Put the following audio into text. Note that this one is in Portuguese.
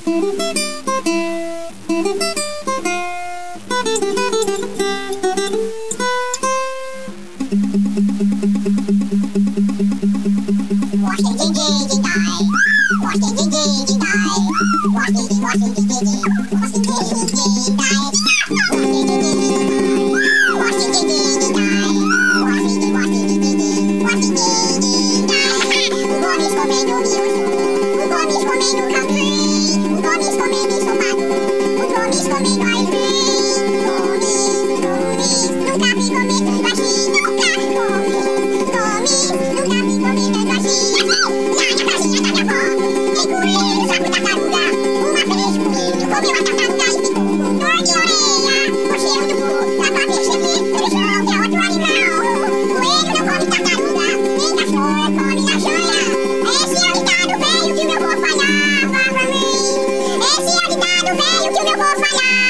Esse é o ditado velho que o meu vô falava pra mim.